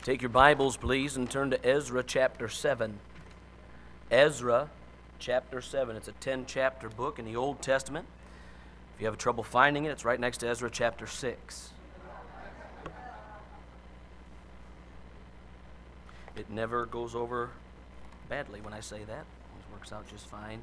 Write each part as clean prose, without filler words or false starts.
Take your Bibles, please, and turn to Ezra chapter 7. Ezra chapter 7. It's a 10-chapter book in the Old Testament. If you have trouble finding it, it's right next to Ezra chapter 6. It never goes over badly when I say that. It always works out just fine.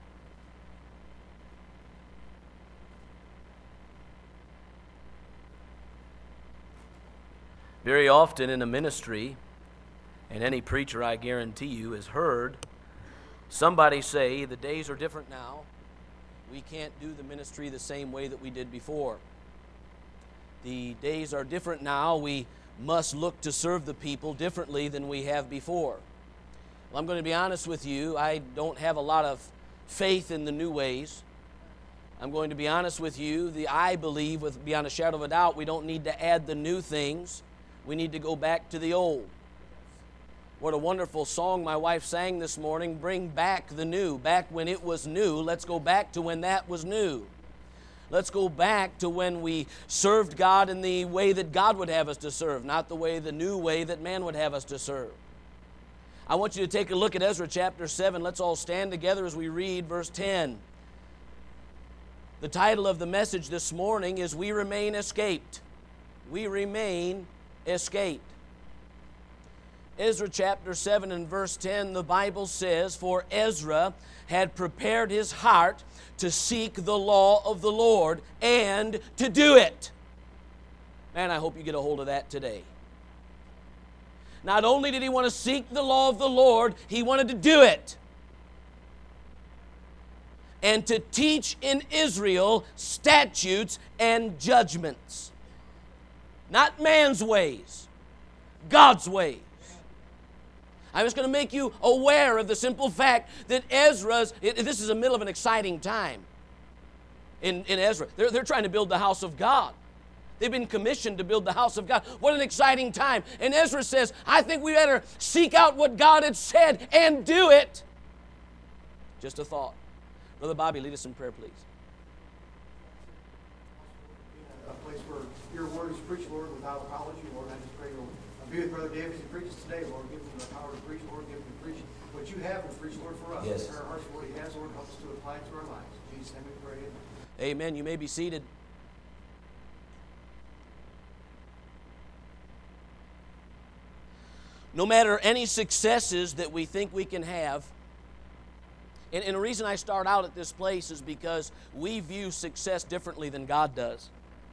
Very often in a ministry, and any preacher, I guarantee you, has heard somebody say, the days are different now. We can't do the ministry the same way that we did before. The days are different now. We must look to serve the people differently than we have before. Well, I'm going to be honest with you. I don't have a lot of faith in the new ways. I'm going to be honest with you. I believe, beyond a shadow of a doubt, we don't need to add the new things. We need to go back to the old. What a wonderful song my wife sang this morning. Bring back the new. Back when it was new. Let's go back to when that was new. Let's go back to when we served God in the way that God would have us to serve, not the new way that man would have us to serve. I want you to take a look at Ezra chapter 7. Let's all stand together as we read verse 10. The title of the message this morning is We Remain Escaped. We remain escaped. Ezra chapter 7 and verse 10, the Bible says, For Ezra had prepared his heart to seek the law of the Lord and to do it. Man, I hope you get a hold of that today. Not only did he want to seek the law of the Lord, he wanted to do it. And to teach in Israel statutes and judgments. Not man's ways, God's ways. I'm just going to make you aware of the simple fact that this is the middle of an exciting time in Ezra. They're trying to build the house of God. They've been commissioned to build the house of God. What an exciting time. And Ezra says, I think we better seek out what God had said and do it. Just a thought. Brother Bobby, lead us in prayer, please. A place where your word is preached, Lord, without apology, Lord. I just pray, Lord, be with Brother Dave as he preaches today, Lord. Give him the power to preach, Lord. Give him to preach what you have to preach, Lord, for us. Yes. Prepare our hearts for what he has, Lord. Help us to apply it to our lives. In Jesus' name we pray. Amen. You may be seated. No matter any successes that we think we can have, and the reason I start out at this place is because we view success differently than God does.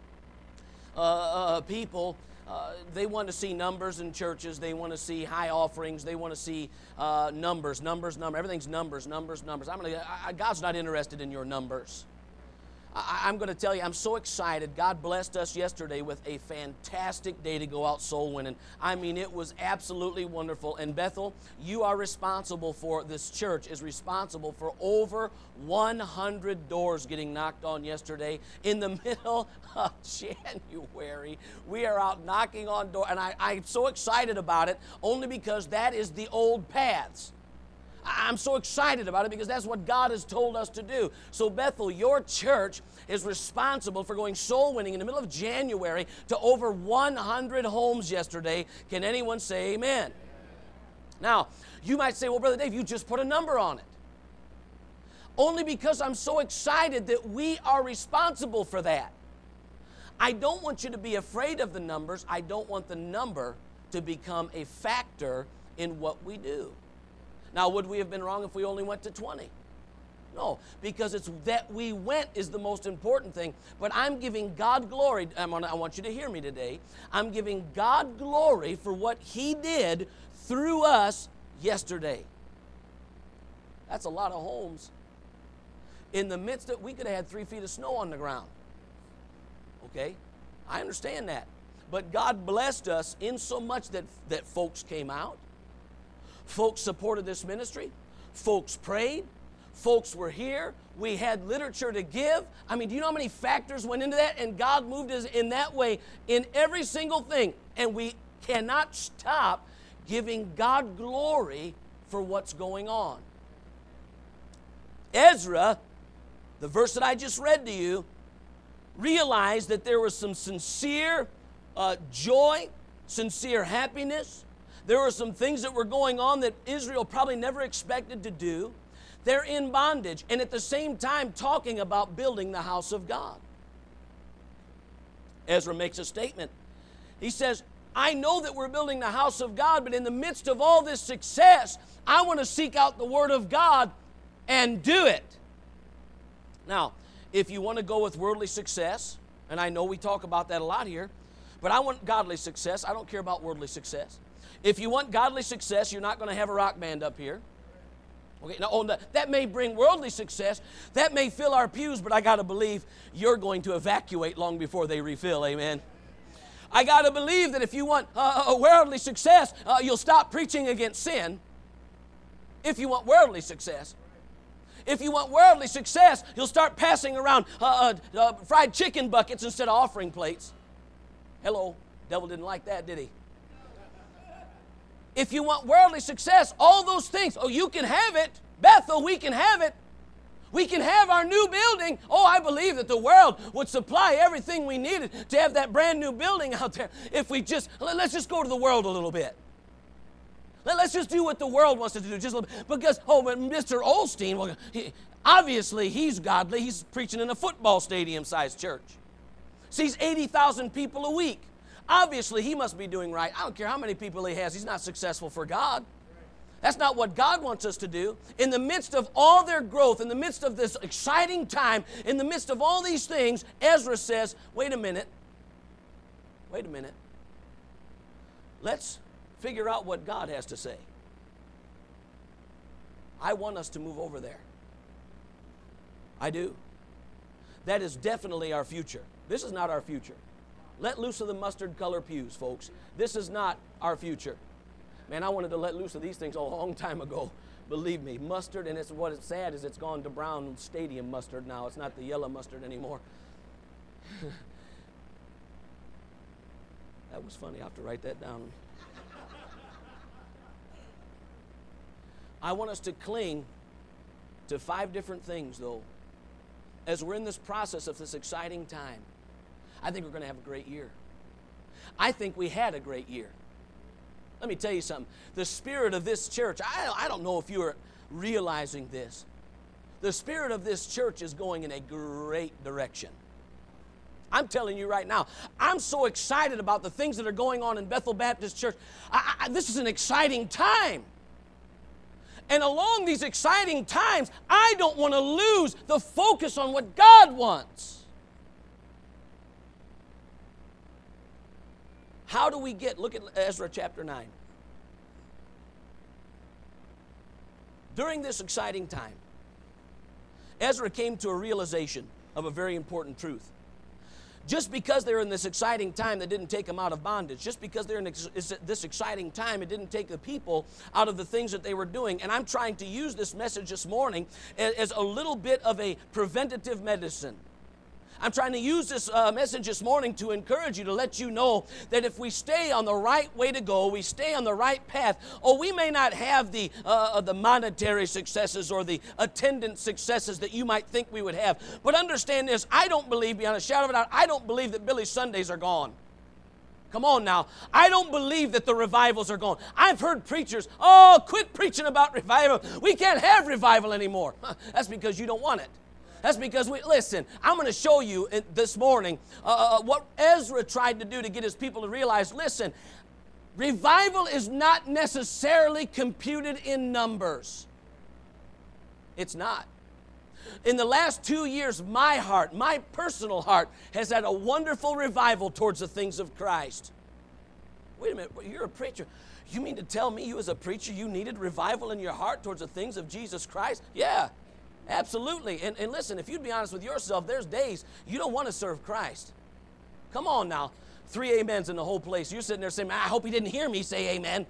People, they want to see numbers in churches. They want to see high offerings. They want to see numbers. Everything's numbers. God's not interested in your numbers. I'm going to tell you, I'm so excited. God blessed us yesterday with a fantastic day to go out soul winning. I mean, it was absolutely wonderful. And Bethel, you are responsible for, this church is responsible for over 100 doors getting knocked on yesterday in the middle of January. We are out knocking on doors, and I'm so excited about it only because that is the old paths. I'm so excited about it because that's what God has told us to do. So Bethel, your church is responsible for going soul winning in the middle of January to over 100 homes yesterday. Can anyone say amen? Now, you might say, well, Brother Dave, you just put a number on it. Only because I'm so excited that we are responsible for that. I don't want you to be afraid of the numbers. I don't want the number to become a factor in what we do. Now, would we have been wrong if we only went to 20? No, because it's that we went is the most important thing. But I'm giving God glory. I want you to hear me today. I'm giving God glory for what He did through us yesterday. That's a lot of homes. In the midst of, we could have had 3 feet of snow on the ground. Okay? I understand that. But God blessed us in so much that folks came out. Folks supported this ministry. Folks prayed. Folks were here. We had literature to give. I mean, do you know how many factors went into that? And God moved us in that way in every single thing. And we cannot stop giving God glory for what's going on. Ezra, the verse that I just read to you, realized that there was some sincere joy sincere happiness. There were some things that were going on that Israel probably never expected to do. They're in bondage, and at the same time talking about building the house of God. Ezra makes a statement. He says, I know that we're building the house of God, but in the midst of all this success, I want to seek out the Word of God and do it. Now, if you want to go with worldly success, and I know we talk about that a lot here, but I want godly success. I don't care about worldly success. If you want godly success, you're not going to have a rock band up here. Okay, now that may bring worldly success. That may fill our pews, but I got to believe you're going to evacuate long before they refill. Amen. I got to believe that if you want worldly success, you'll stop preaching against sin. If you want worldly success. If you want worldly success, you'll start passing around fried chicken buckets instead of offering plates. Hello, devil didn't like that, did he? If you want worldly success, all those things, oh, you can have it. Bethel, we can have it. We can have our new building. Oh, I believe that the world would supply everything we needed to have that brand new building out there. If we just, let's just go to the world a little bit. Let's just do what the world wants us to do. Just a little bit. Because, but Mr. Osteen, well, obviously he's godly. He's preaching in a football stadium-sized church. Sees 80,000 people a week. Obviously, he must be doing right. I don't care how many people he has. He's not successful for God. That's not what God wants us to do. In the midst of all their growth, in the midst of this exciting time, in the midst of all these things, Ezra says, wait a minute. Wait a minute. Let's figure out what God has to say. I want us to move over there. I do. That is definitely our future. This is not our future. Let loose of the mustard color pews, folks. This is not our future. Man, I wanted to let loose of these things a long time ago. Believe me, mustard, and what's sad is it's gone to brown stadium mustard now. It's not the yellow mustard anymore. That was funny. I have to write that down. I want us to cling to 5 different things, though, as we're in this process of this exciting time. I think we're going to have a great year. I think we had a great year. Let me tell you something. The spirit of this church, I don't know if you are realizing this. The spirit of this church is going in a great direction. I'm telling you right now, I'm so excited about the things that are going on in Bethel Baptist Church. This is an exciting time. And along these exciting times, I don't want to lose the focus on what God wants. How do we get, look at Ezra chapter 9. During this exciting time, Ezra came to a realization of a very important truth. Just because they're in this exciting time, that didn't take them out of bondage. Just because they're in this exciting time, it didn't take the people out of the things that they were doing. And I'm trying to use this message this morning as a little bit of a preventative medicine. I'm trying to use this message this morning to encourage you, to let you know that if we stay on the right way to go, we stay on the right path, we may not have the monetary successes or the attendance successes that you might think we would have. But understand this, I don't believe, beyond a shadow of a doubt, I don't believe that Billy Sundays are gone. Come on now. I don't believe that the revivals are gone. I've heard preachers, quit preaching about revival. We can't have revival anymore. That's because you don't want it. That's because listen, I'm going to show you this morning what Ezra tried to do to get his people to realize, listen, revival is not necessarily computed in numbers. It's not. In the last 2 years, my heart, my personal heart, has had a wonderful revival towards the things of Christ. Wait a minute, you're a preacher. You mean to tell me you as a preacher, you needed revival in your heart towards the things of Jesus Christ? Yeah. Absolutely. And listen, if you'd be honest with yourself, there's days you don't want to serve Christ. Come on now. 3 amens in the whole place. You're sitting there saying, I hope he didn't hear me say amen.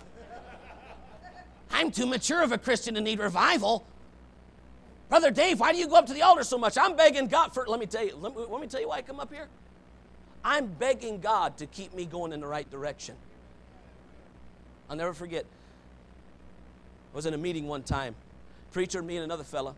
I'm too mature of a Christian to need revival. Brother Dave, why do you go up to the altar so much? I'm begging God for, let me tell you why I come up here. I'm begging God to keep me going in the right direction. I'll never forget. I was in a meeting one time. Preacher, me and another fella.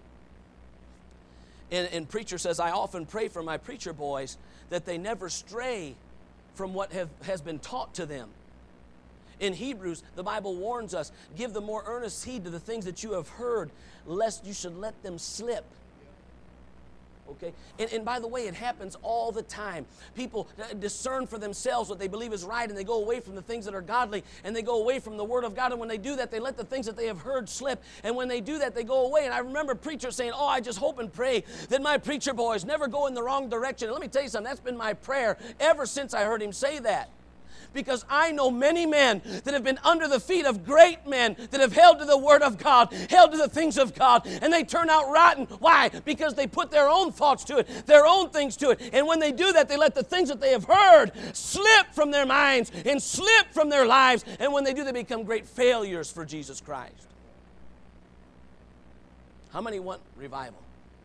And preacher says, I often pray for my preacher boys that they never stray from what has been taught to them. In Hebrews, the Bible warns us, give the more earnest heed to the things that you have heard, lest you should let them slip. Okay? And by the way, it happens all the time. People discern for themselves what they believe is right, and they go away from the things that are godly, and they go away from the Word of God. And when they do that, they let the things that they have heard slip. And when they do that, they go away. And I remember preachers saying, oh, I just hope and pray that my preacher boys never go in the wrong direction. And let me tell you something, that's been my prayer ever since I heard him say that. Because I know many men that have been under the feet of great men that have held to the Word of God, held to the things of God, and they turn out rotten. Why? Because they put their own thoughts to it, their own things to it. And when they do that, they let the things that they have heard slip from their minds and slip from their lives. And when they do, they become great failures for Jesus Christ. How many want revival?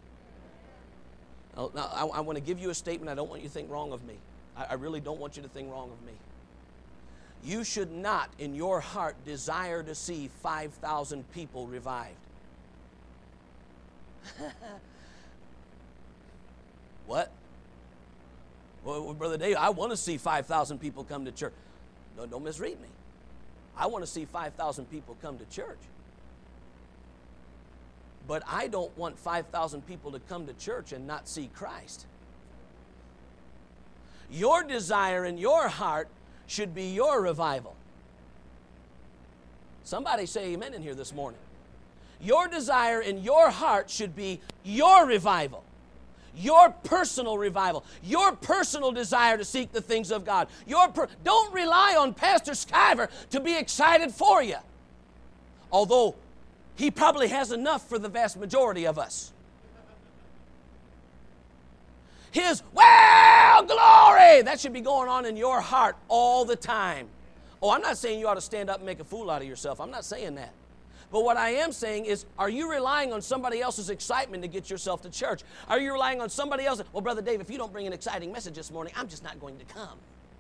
Now, I want to give you a statement. I don't want you to think wrong of me. I really don't want you to think wrong of me. You should not, in your heart, desire to see 5,000 people revived. What? Well, Brother Dave, I want to see 5,000 people come to church. No, don't misread me. I want to see 5,000 people come to church. But I don't want 5,000 people to come to church and not see Christ. Your desire in your heart should be your revival. Somebody say amen in here this morning. Your desire in your heart should be your revival. Your personal revival. Your personal desire to seek the things of God. Don't rely on Pastor Skyver to be excited for you. Although he probably has enough for the vast majority of us. His, well, glory, that should be going on in your heart all the time. Oh, I'm not saying you ought to stand up and make a fool out of yourself. I'm not saying that. But what I am saying is, are you relying on somebody else's excitement to get yourself to church? Are you relying on somebody else? Well, Brother Dave, if you don't bring an exciting message this morning, I'm just not going to come.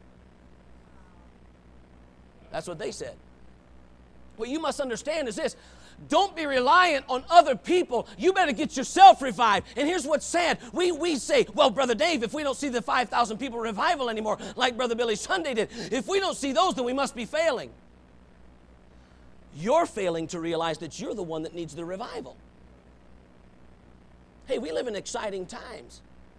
That's what they said. What you must understand is this. Don't be reliant on other people. You better get yourself revived. And here's what's sad. We say, well, Brother Dave, if we don't see the 5,000 people revival anymore, like Brother Billy Sunday did, if we don't see those, then we must be failing. You're failing to realize that you're the one that needs the revival. Hey, we live in exciting times.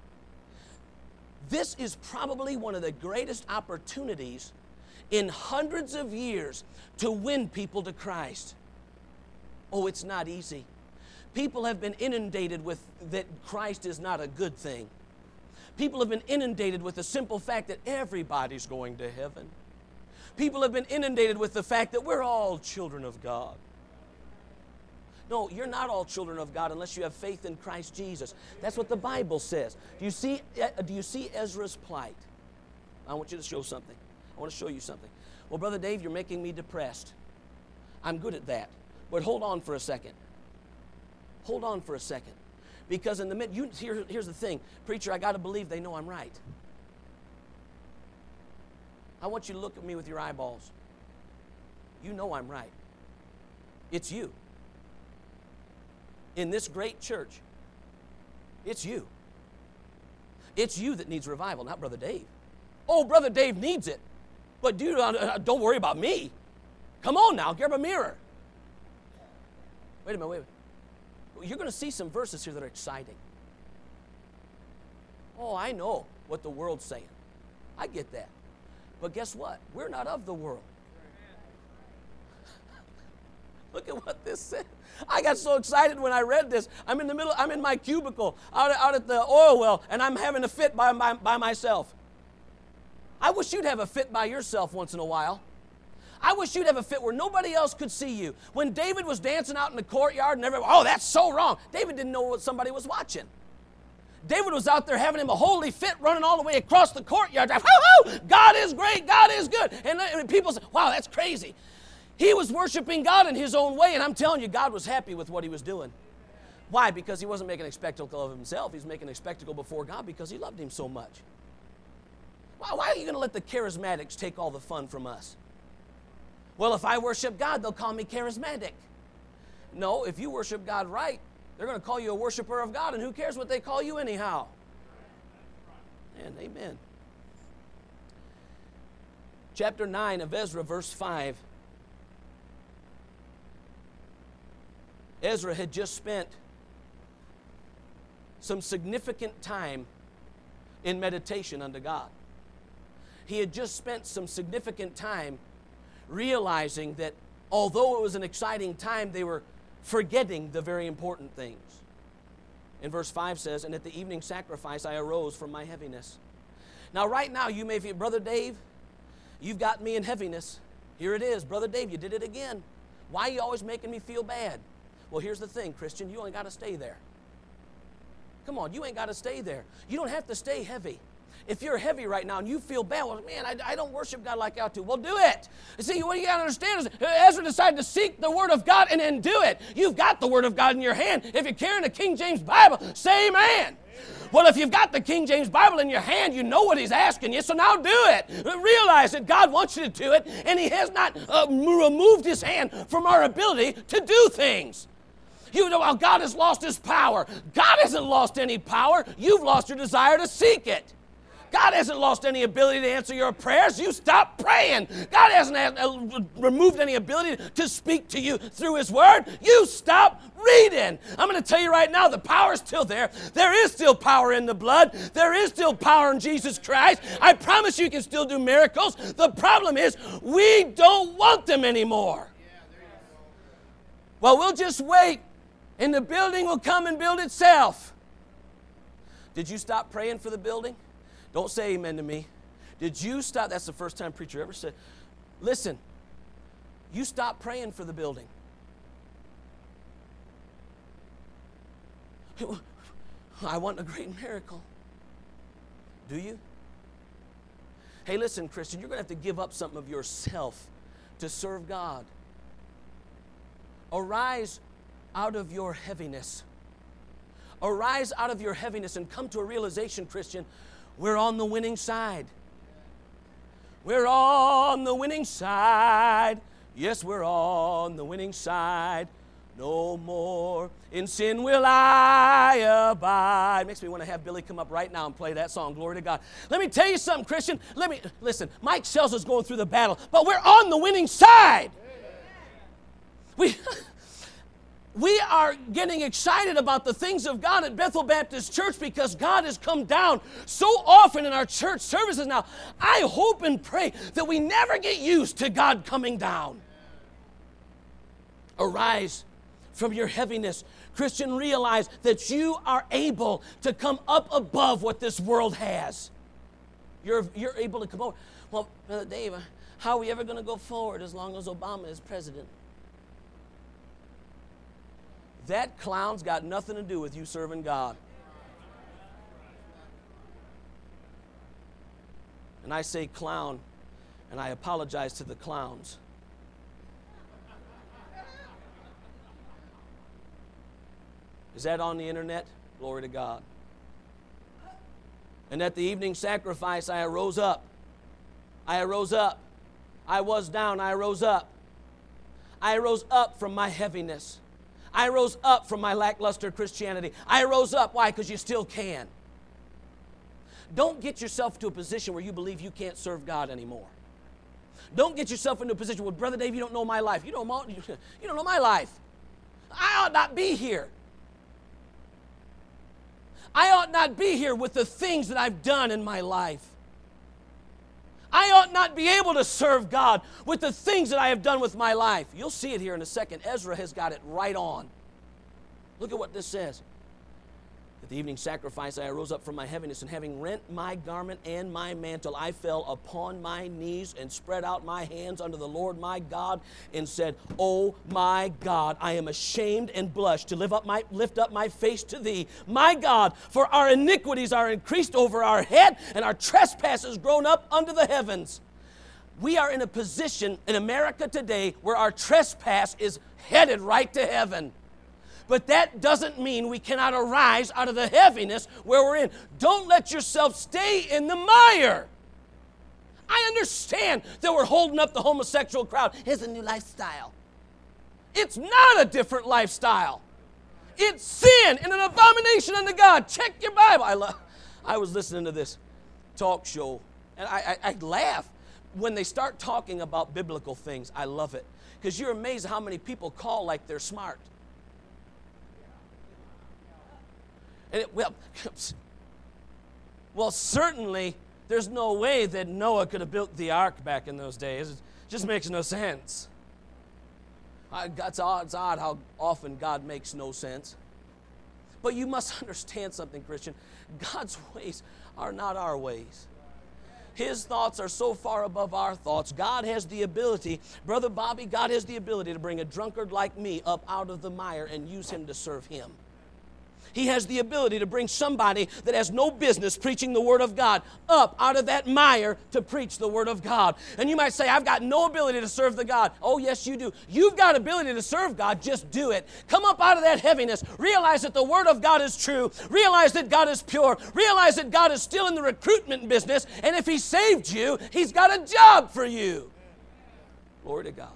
This is probably one of the greatest opportunities in hundreds of years to win people to Christ. Oh, it's not easy. People have been inundated with that Christ is not a good thing. People have been inundated with the simple fact that everybody's going to heaven. People have been inundated with the fact that we're all children of God. No, you're not all children of God unless you have faith in Christ Jesus. That's what the Bible says. Do you see Ezra's plight? I want you to show something. I want to show you something. Well, Brother Dave, you're making me depressed. I'm good at that. But hold on for a second. Hold on for a second. Because in the mid, here's the thing. Preacher, I got to believe they know I'm right. I want you to look at me with your eyeballs. You know I'm right. It's you. In this great church, it's you. It's you that needs revival, not Brother Dave. Oh, Brother Dave needs it. But dude, don't worry about me. Come on now, grab a mirror. Wait a minute. You're going to see some verses here that are exciting. Oh, I know what the world's saying. I get that. But guess what? We're not of the world. Look at what this said. I got so excited when I read this. I'm in my cubicle out at the oil well, and I'm having a fit by myself. I wish you'd have a fit by yourself once in a while. I wish you'd have a fit where nobody else could see you. When David was dancing out in the courtyard and everybody, oh, that's so wrong. David didn't know what somebody was watching. David was out there having him a holy fit running all the way across the courtyard. Woo-hoo! God is great. God is good. And people say, wow, that's crazy. He was worshiping God in his own way, and I'm telling you, God was happy with what he was doing. Why? Because he wasn't making a spectacle of himself. He's making a spectacle before God because he loved him so much. Why are you going to let the charismatics take all the fun from us? Well, if I worship God, they'll call me charismatic. No, if you worship God right, they're going to call you a worshiper of God, and who cares what they call you anyhow? And amen. chapter 9 of Ezra, verse 5. Ezra had just spent some significant time in meditation unto God. He had just spent some significant time realizing that although it was an exciting time, they were forgetting the very important things. And verse 5 says, "And at the evening sacrifice I arose from my heaviness." Now right now you may feel, Brother Dave, you've got me in heaviness. Here it is. Brother Dave, you did it again. Why are you always making me feel bad? Well, here's the thing, Christian. You ain't got to stay there. Come on, you ain't got to stay there. You don't have to stay heavy. If you're heavy right now and you feel bad, well, man, I don't worship God like I ought to. Well, do it. See, what you got to understand is Ezra decided to seek the Word of God and then do it. You've got the Word of God in your hand. If you're carrying a King James Bible, say amen. Well, if you've got the King James Bible in your hand, you know what He's asking you, so now do it. Realize that God wants you to do it, and He has not removed His hand from our ability to do things. You know, well, God has lost His power. God hasn't lost any power. You've lost your desire to seek it. God hasn't lost any ability to answer your prayers. You stop praying. God hasn't removed any ability to speak to you through His Word. You stop reading. I'm going to tell you right now, the power is still there. There is still power in the blood. There is still power in Jesus Christ. I promise you can still do miracles. The problem is we don't want them anymore. Well, we'll just wait, and the building will come and build itself. Did you stop praying for the building? Don't say amen to me. Did you stop? That's the first time preacher ever said. Listen, you stopped praying for the building. I want a great miracle. Do you? Hey, listen, Christian, you're going to have to give up something of yourself to serve God. Arise out of your heaviness. Arise out of your heaviness and come to a realization, Christian, we're on the winning side. We're on the winning side. Yes, we're on the winning side. No more in sin will I abide. Makes me want to have Billy come up right now and play that song. Glory to God. Let me tell you something, Christian. Listen, Mike Sells going through the battle, but we're on the winning side. We are getting excited about the things of God at Bethel Baptist Church because God has come down so often in our church services now. I hope and pray that we never get used to God coming down. Arise from your heaviness. Christian, realize that you are able to come up above what this world has. You're able to come over. Well, Brother Dave, how are we ever going to go forward as long as Obama is president? That clown's got nothing to do with you serving God. And I say clown, and I apologize to the clowns. Is that on the internet? Glory to God. And at the evening sacrifice, I arose up. I arose up. I was down. I arose up. I rose up from my heaviness. I rose up from my lackluster Christianity. I rose up. Why? Because you still can. Don't get yourself to a position where you believe you can't serve God anymore. Don't get yourself into a position where, Brother Dave, you don't know my life. You don't know my life. I ought not be here. I ought not be here with the things that I've done in my life. I ought not be able to serve God with the things that I have done with my life. You'll see it here in a second. Ezra has got it right on. Look at what this says. At the evening sacrifice, I arose up from my heaviness, and having rent my garment and my mantle, I fell upon my knees and spread out my hands unto the Lord my God and said, Oh my God, I am ashamed and blush to lift up my face to thee, my God, for our iniquities are increased over our head, and our trespasses grown up unto the heavens. We are in a position in America today where our trespass is headed right to heaven. But that doesn't mean we cannot arise out of the heaviness where we're in. Don't let yourself stay in the mire. I understand that we're holding up the homosexual crowd. It's a new lifestyle. It's not a different lifestyle. It's sin and an abomination unto God. Check your Bible. I was listening to this talk show, and I laugh. when they start talking about biblical things, I love it. Because you're amazed how many people call like they're smart. And well, certainly, there's no way that Noah could have built the ark back in those days. It just makes no sense. It's odd how often God makes no sense. But you must understand something, Christian. God's ways are not our ways. His thoughts are so far above our thoughts. God has the ability, Brother Bobby, God has the ability to bring a drunkard like me up out of the mire and use him to serve him. He has the ability to bring somebody that has no business preaching the Word of God up out of that mire to preach the Word of God. And you might say, I've got no ability to serve the God. Oh, yes, you do. You've got ability to serve God. Just do it. Come up out of that heaviness. Realize that the Word of God is true. Realize that God is pure. Realize that God is still in the recruitment business. And if He saved you, He's got a job for you. Glory to God.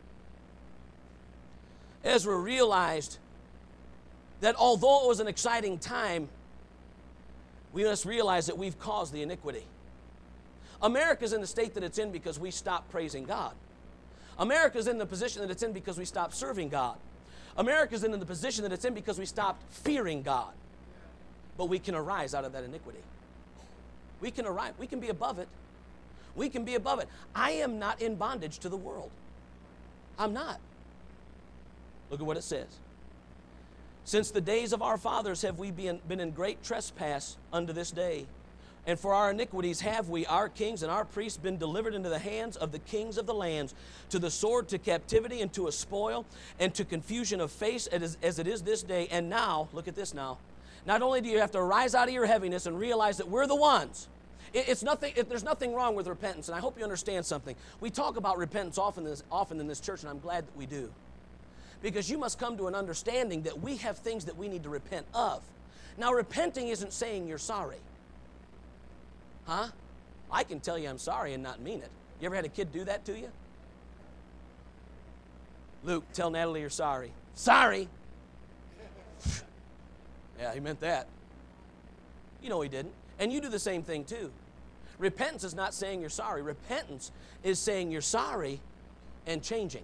Ezra realized that although it was an exciting time, we must realize that we've caused the iniquity. America's in the state that it's in because we stopped praising God. America's in the position that it's in because we stopped serving God. America's in the position that it's in because we stopped fearing God. But we can arise out of that iniquity. We can arise. We can be above it. We can be above it. I am not in bondage to the world. I'm not. Look at what it says. Since the days of our fathers have we been in great trespass unto this day. And for our iniquities have we, our kings and our priests, been delivered into the hands of the kings of the lands, to the sword, to captivity, and to a spoil, and to confusion of face as it is this day. And now, look at this now. Not only do you have to rise out of your heaviness and realize that we're the ones. There's nothing wrong with repentance, and I hope you understand something. We talk about repentance often in this church, and I'm glad that we do. Because you must come to an understanding that we have things that we need to repent of. Now, repenting isn't saying you're sorry. Huh? I can tell you I'm sorry and not mean it. You ever had a kid do that to you? Luke, tell Natalie you're sorry. Sorry? Yeah, he meant that. You know he didn't. And you do the same thing too. Repentance is not saying you're sorry. Repentance is saying you're sorry and changing.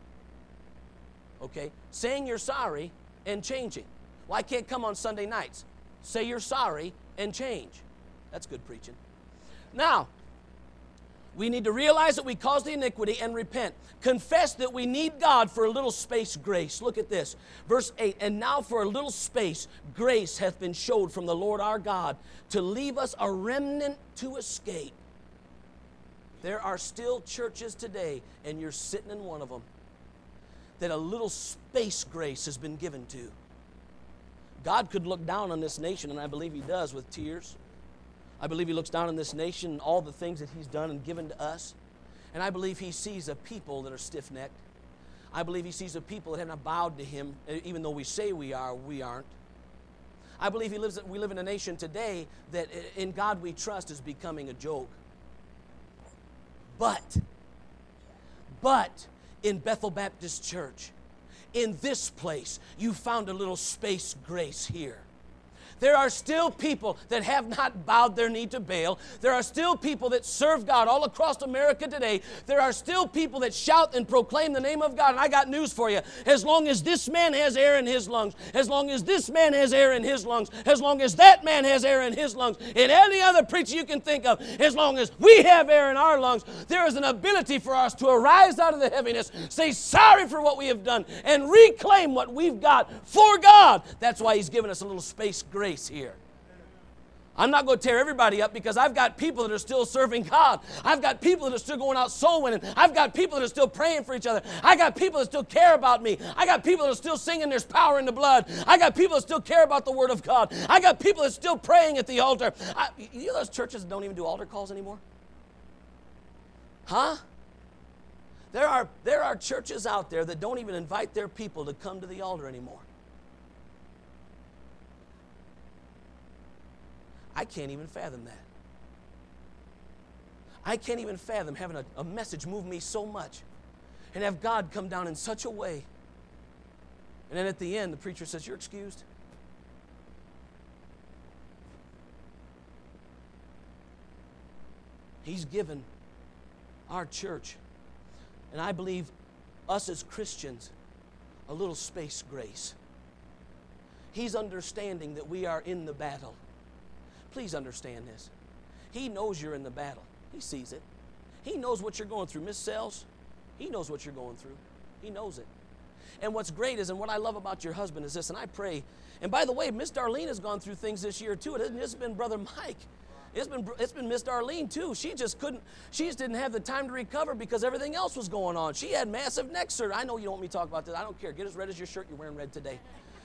Okay? Saying you're sorry and changing. Well, I can't come on Sunday nights. Say you're sorry and change. That's good preaching. Now, we need to realize that we caused the iniquity and repent. Confess that we need God for a little space grace. Look at this. Verse 8, and now for a little space grace hath been showed from the Lord our God to leave us a remnant to escape. There are still churches today, and you're sitting in one of them, that a little space grace has been given to. God could look down on this nation, and I believe He does, with tears. I believe He looks down on this nation and all the things that He's done and given to us. And I believe He sees a people that are stiff-necked. I believe He sees a people that have not bowed to Him, even though we say we are, we aren't. I believe we live in a nation today that in God we trust is becoming a joke. But in Bethel Baptist Church, in this place, you found a little space grace here. There are still people that have not bowed their knee to Baal. There are still people that serve God all across America today. There are still people that shout and proclaim the name of God. And I got news for you. As long as this man has air in his lungs, as long as this man has air in his lungs, as long as that man has air in his lungs, and any other preacher you can think of, as long as we have air in our lungs, there is an ability for us to arise out of the heaviness, say sorry for what we have done, and reclaim what we've got for God. That's why He's given us a little space grace here. I'm not going to tear everybody up because I've got people that are still serving God. I've got people that are still going out soul winning. I've got people that are still praying for each other. I got people that still care about me. I got people that are still singing there's power in the blood. I got people that still care about the Word of God. I got people that are still praying at the altar. You know those churches that don't even do altar calls anymore? Huh? There are churches out there that don't even invite their people to come to the altar anymore. I can't even fathom that. I can't even fathom having a message move me so much and have God come down in such a way. And then at the end, the preacher says, "You're excused." He's given our church, and I believe us as Christians, a little space grace. He's understanding that we are in the battle. Please understand this. He knows you're in the battle. He sees it. He knows what you're going through. Miss Sells, he knows what you're going through. He knows it. And what's great is, and what I love about your husband is this, and I pray, and by the way, Miss Darlene has gone through things this year too. It hasn't just been Brother Mike. It's been Miss Darlene too. She just didn't have the time to recover because everything else was going on. She had massive neck surgery. I know you don't want me to talk about that. I don't care. Get as red as your shirt. You're wearing red today.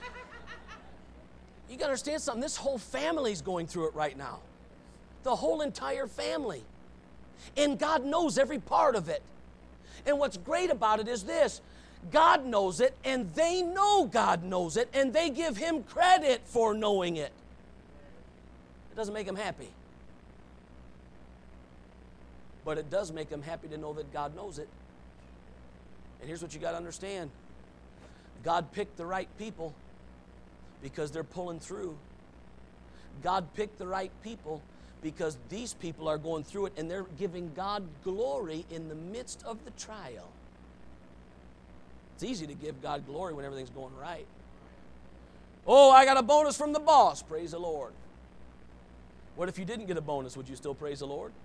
You got to understand something. This whole family's going through it right now. The whole entire family. And God knows every part of it. And what's great about it is this. God knows it, and they know God knows it, and they give Him credit for knowing it. It doesn't make them happy. But it does make them happy to know that God knows it. And here's what you got to understand. God picked the right people because they're pulling through. God picked the right people because these people are going through it and they're giving God glory in the midst of the trial. It's easy to give God glory when everything's going right. Oh, I got a bonus from the boss. Praise the Lord. What if you didn't get a bonus? Would you still praise the Lord?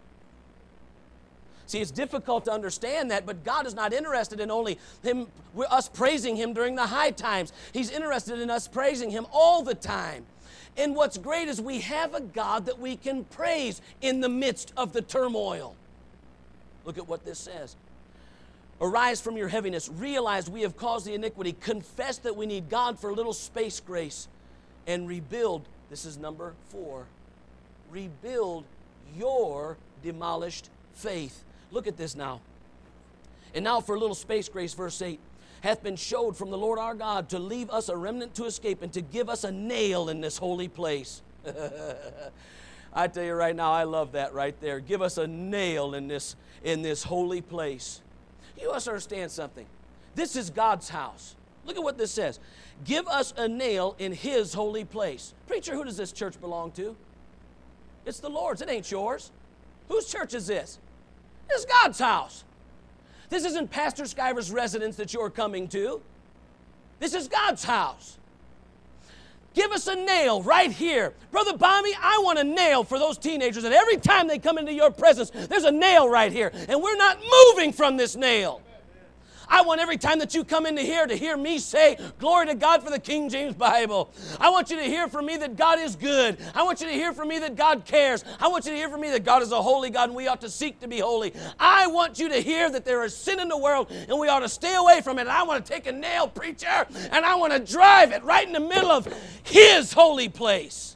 See, it's difficult to understand that, but God is not interested in only us praising Him during the high times. He's interested in us praising Him all the time. And what's great is we have a God that we can praise in the midst of the turmoil. Look at what this says. Arise from your heaviness. Realize we have caused the iniquity. Confess that we need God for a little space grace. And rebuild. This is number 4. Rebuild your demolished faith. Look at this now. And now for a little space grace, verse 8. Hath been showed from the Lord our God to leave us a remnant to escape and to give us a nail in this holy place. I tell you right now, I love that right there. Give us a nail in this holy place. You must understand something. This is God's house. Look at what this says. Give us a nail in His holy place. Preacher, who does this church belong to? It's the Lord's. It ain't yours. Whose church is this? It's God's house. This isn't Pastor Skyver's residence that you're coming to. This is God's house. Give us a nail right here. Brother Bommy, I want a nail for those teenagers that every time they come into your presence, there's a nail right here. And we're not moving from this nail. I want every time that you come into here to hear me say, glory to God for the King James Bible. I want you to hear from me that God is good. I want you to hear from me that God cares. I want you to hear from me that God is a holy God and we ought to seek to be holy. I want you to hear that there is sin in the world and we ought to stay away from it. And I want to take a nail, preacher, and I want to drive it right in the middle of His holy place.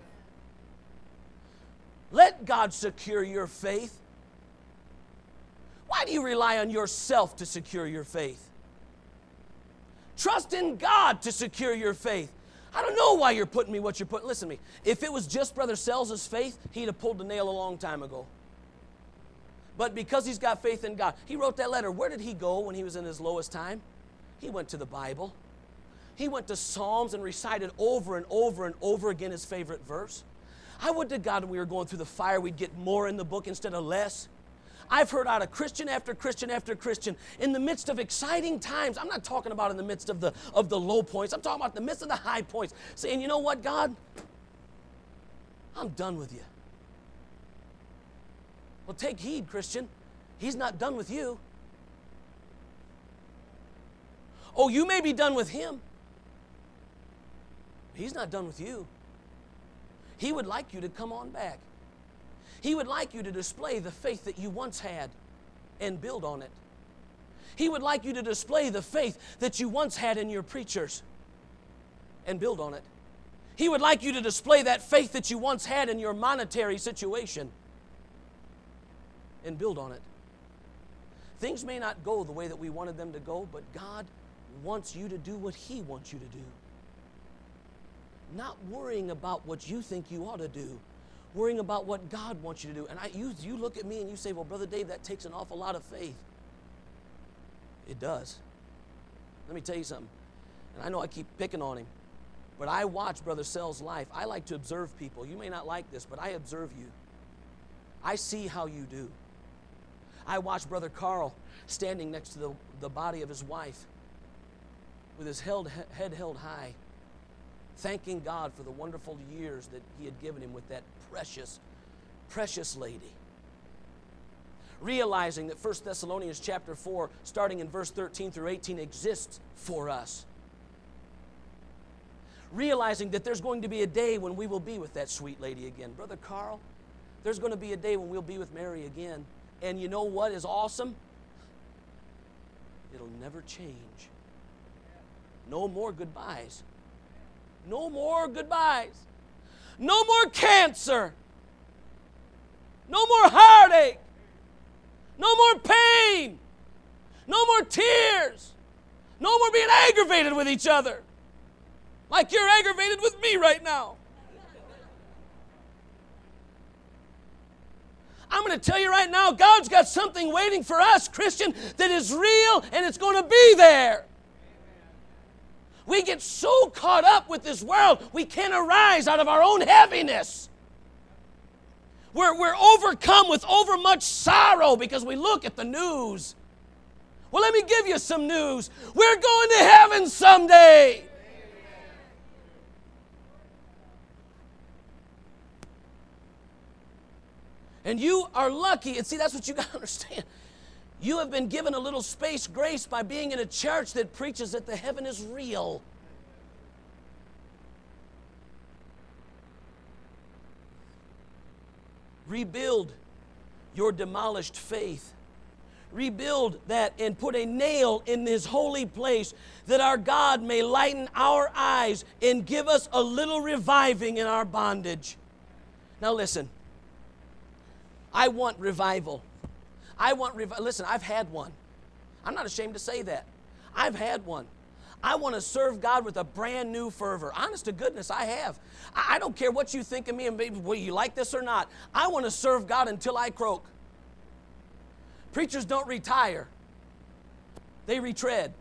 Let God secure your faith. Why do you rely on yourself to secure your faith? Trust in God to secure your faith. I don't know why you're putting me what you're putting. Listen to me. If it was just Brother Sells' faith, he'd have pulled the nail a long time ago. But because he's got faith in God, he wrote that letter. Where did he go when he was in his lowest time? He went to the Bible. He went to Psalms and recited over and over and over again his favorite verse. I would to God when we were going through the fire, we'd get more in the book instead of less. I've heard out of Christian after Christian after Christian in the midst of exciting times. I'm not talking about in the midst of the low points. I'm talking about the midst of the high points. Saying, you know what, God? I'm done with you. Well, take heed, Christian. He's not done with you. Oh, you may be done with Him. He's not done with you. He would like you to come on back. He would like you to display the faith that you once had and build on it. He would like you to display the faith that you once had in your preachers and build on it. He would like you to display that faith that you once had in your monetary situation and build on it. Things may not go the way that we wanted them to go, but God wants you to do what He wants you to do. Not worrying about what you think you ought to do. Worrying about what God wants you to do. And you look at me and you say, well, Brother Dave, that takes an awful lot of faith. It does. Let me tell you something. And I know I keep picking on him, but I watch Brother Sells' life. I like to observe people. You may not like this, but I observe you. I see how you do. I watched Brother Carl standing next to the body of his wife with his head held high, thanking God for the wonderful years that he had given him with that precious, precious lady. Realizing that 1 Thessalonians chapter 4, starting in verse 13 through 18, exists for us. Realizing that there's going to be a day when we will be with that sweet lady again. Brother Carl, there's going to be a day when we'll be with Mary again. And you know what is awesome? It'll never change. No more goodbyes. No more goodbyes. No more cancer. No more heartache. No more pain. No more tears. No more being aggravated with each other. Like you're aggravated with me right now. I'm going to tell you right now, God's got something waiting for us, Christian, that is real and it's going to be there. We get so caught up with this world, we can't arise out of our own heaviness. We're overcome with overmuch sorrow because we look at the news. Well, let me give you some news. We're going to heaven someday. And you are lucky, and see, that's what you got to understand. You have been given a little space grace by being in a church that preaches that the heaven is real. Rebuild your demolished faith. Rebuild that and put a nail in this holy place that our God may lighten our eyes and give us a little reviving in our bondage. Now listen, I want revival. Listen, I've had one. I'm not ashamed to say that. I've had one. I want to serve God with a brand new fervor. Honest to goodness, I have. I don't care what you think of me and maybe whether you like this or not. I want to serve God until I croak. Preachers don't retire. They retread.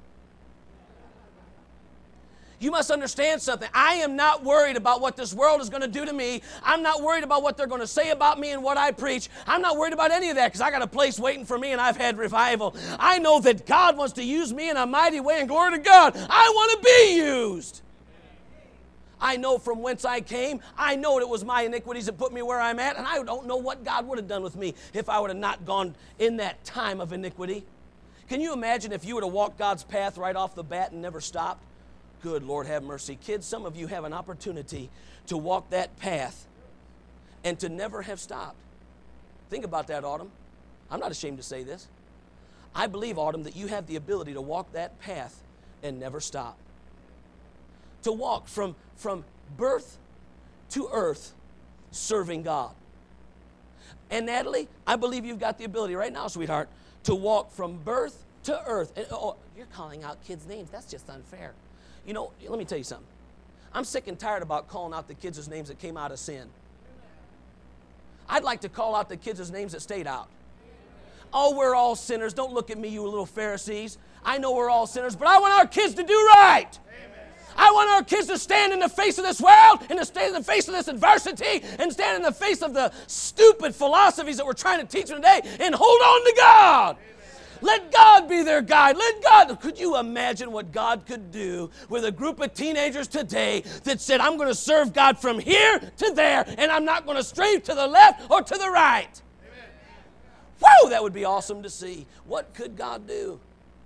You must understand something. I am not worried about what this world is going to do to me. I'm not worried about what they're going to say about me and what I preach. I'm not worried about any of that because I got a place waiting for me and I've had revival. I know that God wants to use me in a mighty way, and glory to God, I want to be used. I know from whence I came. I know it was my iniquities that put me where I'm at, and I don't know what God would have done with me if I would have not gone in that time of iniquity. Can you imagine if you were to walk God's path right off the bat and never stopped? Good Lord, have mercy. Kids, some of you have an opportunity to walk that path and to never have stopped. Think about that, Autumn. I'm not ashamed to say this. I believe, Autumn, that you have the ability to walk that path and never stop. To walk from birth to earth serving God. And Natalie, I believe you've got the ability right now, sweetheart, to walk from birth to earth. And, oh, you're calling out kids' names. That's just unfair. You know, let me tell you something. I'm sick and tired about calling out the kids' names that came out of sin. I'd like to call out the kids' names that stayed out. Oh, we're all sinners. Don't look at me, you little Pharisees. I know we're all sinners, but I want our kids to do right. I want our kids to stand in the face of this world and to stand in the face of this adversity and stand in the face of the stupid philosophies that we're trying to teach them today and hold on to God. Let God be their guide. Let God. Could you imagine what God could do with a group of teenagers today that said, I'm going to serve God from here to there, and I'm not going to stray to the left or to the right? Amen. Whoa, that would be awesome to see. What could God do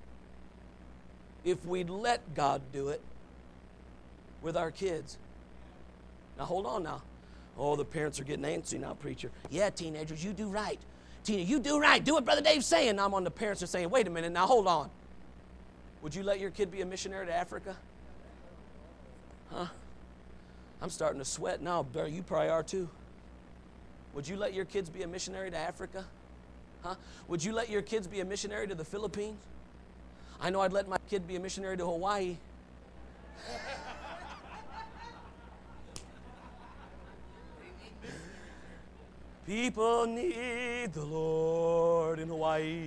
if we'd let God do it with our kids? Now, hold on now. Oh, the parents are getting antsy now, preacher. Yeah, teenagers, you do right. Tina, you do right. Do what Brother Dave's saying. Now I'm on the parents are saying, wait a minute, now hold on. Would you let your kid be a missionary to Africa? Huh? I'm starting to sweat now. You probably are too. Would you let your kids be a missionary to Africa? Huh? Would you let your kids be a missionary to the Philippines? I know I'd let my kid be a missionary to Hawaii. People need the Lord in Hawaii.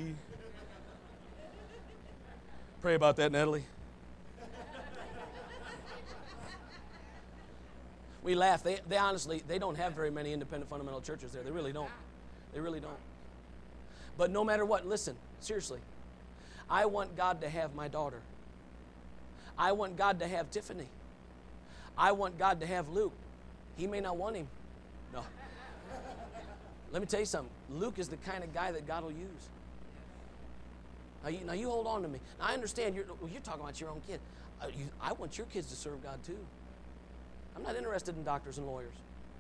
Pray about that, Natalie. We laugh. They honestly, they don't have very many independent fundamental churches there. They really don't. They really don't. But no matter what, listen, seriously, I want God to have my daughter. I want God to have Tiffany. I want God to have Luke. He may not want him. No. Let me tell you something. Luke is the kind of guy that God will use. Now you hold on to me. Now, I understand you're talking about your own kid. I want your kids to serve God too. I'm not interested in doctors and lawyers.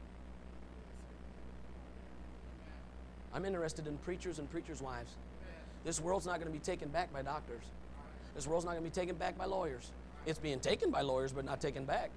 I'm interested in preachers and preachers' wives. This world's not going to be taken back by doctors. This world's not going to be taken back by lawyers. It's being taken by lawyers, but not taken back.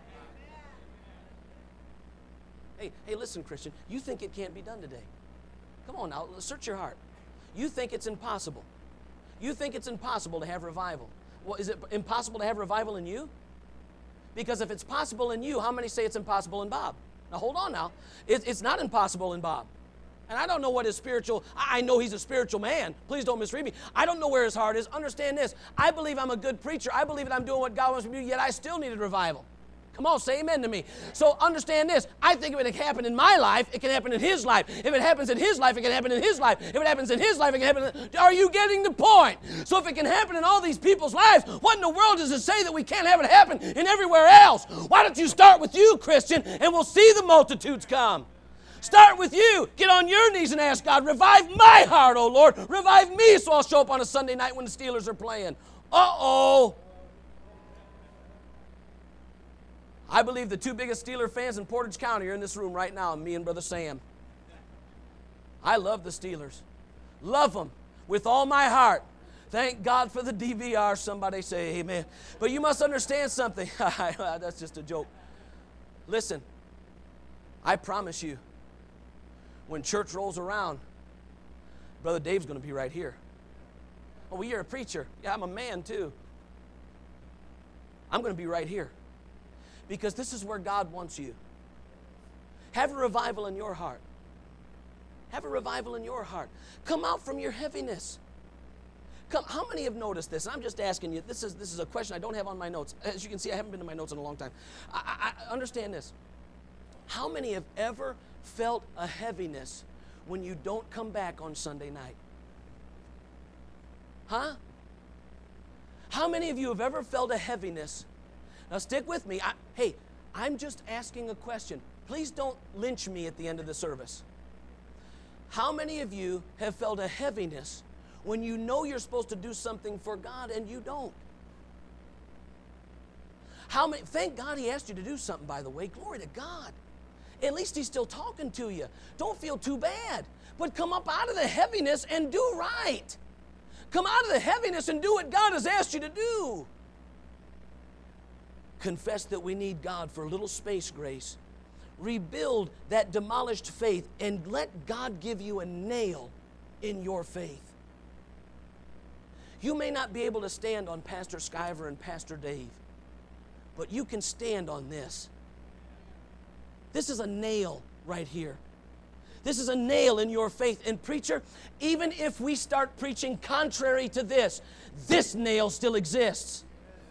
Hey, listen, Christian. You think it can't be done today? Come on now, search your heart. You think it's impossible. You think it's impossible to have revival. Well, is it impossible to have revival in you? Because if it's possible in you, how many say it's impossible in Bob? Now, hold on now. It's not impossible in Bob. And I don't know what his spiritual, I know he's a spiritual man. Please don't misread me. I don't know where his heart is. Understand this. I believe I'm a good preacher. I believe that I'm doing what God wants me to do, yet I still needed revival. Come on, say amen to me. So understand this. I think if it can happen in my life, it can happen in his life. If it happens in his life, it can happen in his life. If it happens in his life, it can happen in... Are you getting the point? So if it can happen in all these people's lives, what in the world does it say that we can't have it happen in everywhere else? Why don't you start with you, Christian, and we'll see the multitudes come. Start with you. Get on your knees and ask God, revive my heart, oh Lord. Revive me so I'll show up on a Sunday night when the Steelers are playing. Uh-oh. I believe the two biggest Steeler fans in Portage County are in this room right now, me and Brother Sam. I love the Steelers. Love them with all my heart. Thank God for the DVR. Somebody say amen. But you must understand something. That's just a joke. Listen, I promise you, when church rolls around, Brother Dave's going to be right here. Oh, well, you're a preacher. Yeah, I'm a man too. I'm going to be right here. Because this is where God wants you. Have a revival in your heart. Have a revival in your heart. Come out from your heaviness. Come. How many have noticed this? I'm just asking you. This is a question I don't have on my notes. As you can see, I haven't been to my notes in a long time. I understand this. How many have ever felt a heaviness when you don't come back on Sunday night? Huh? How many of you have ever felt a heaviness? Now stick with me. Hey, I'm just asking a question. Please don't lynch me at the end of the service. How many of you have felt a heaviness when you know you're supposed to do something for God and you don't? How many? Thank God He asked you to do something, by the way. Glory to God. At least He's still talking to you. Don't feel too bad. But come up out of the heaviness and do right. Come out of the heaviness and do what God has asked you to do. Confess that we need God for a little space grace. Rebuild that demolished faith and let God give you a nail in your faith. You may not be able to stand on Pastor Skyver and Pastor Dave, but you can stand on this. This is a nail right here. This is a nail in your faith. And preacher, even if we start preaching contrary to this nail still exists.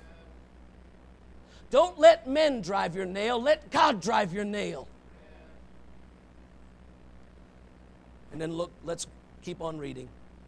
Don't let men drive your nail. Let God drive your nail. And then look, let's keep on reading.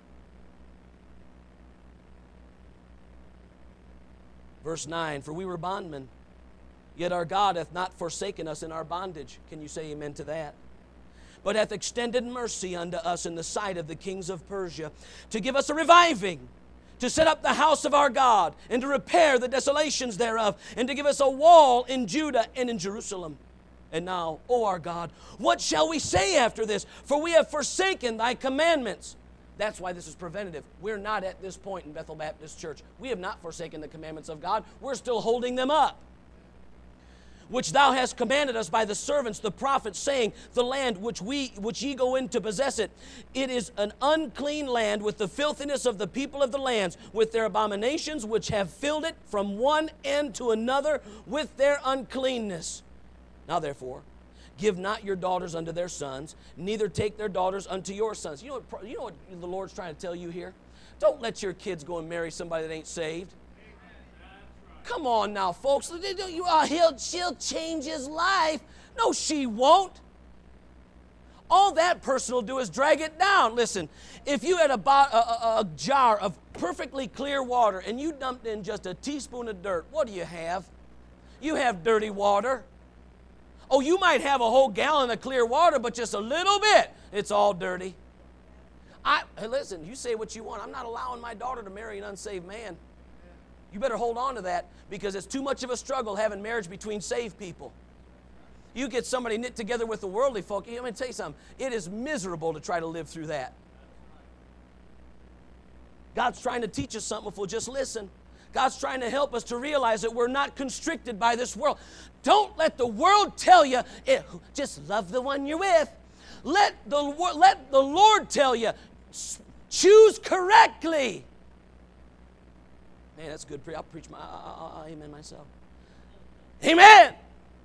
Verse 9, for we were bondmen, yet our God hath not forsaken us in our bondage. Can you say amen to that? But hath extended mercy unto us in the sight of the kings of Persia, to give us a reviving, to set up the house of our God, and to repair the desolations thereof, and to give us a wall in Judah and in Jerusalem. And now, O our God, what shall we say after this? For we have forsaken thy commandments. That's why this is preventative. We're not at this point in Bethel Baptist Church. We have not forsaken the commandments of God. We're still holding them up. Which thou hast commanded us by the servants, the prophets, saying, the land which ye go in to possess it, it is an unclean land with the filthiness of the people of the lands, with their abominations which have filled it from one end to another with their uncleanness. Now therefore, give not your daughters unto their sons, neither take their daughters unto your sons. You know what the Lord's trying to tell you here? Don't let your kids go and marry somebody that ain't saved. Come on now, folks. She'll change his life. No, she won't. all that person will do is drag it down. Listen, if you had a jar of perfectly clear water and you dumped in just a teaspoon of dirt, what do you have? You have dirty water. Oh, you might have a whole gallon of clear water, but just a little bit, it's all dirty. Hey, listen, you say what you want. I'm not allowing my daughter to marry an unsaved man. You better hold on to that, because it's too much of a struggle having marriage between saved people. You get somebody knit together with the worldly folk, I'm going to tell you something. It is miserable to try to live through that. God's trying to teach us something if we'll just listen. God's trying to help us to realize that we're not constricted by this world. Don't let the world tell you, just love the one you're with. Let the Lord tell you, choose correctly. Man, that's good. I'll preach my amen myself. Amen.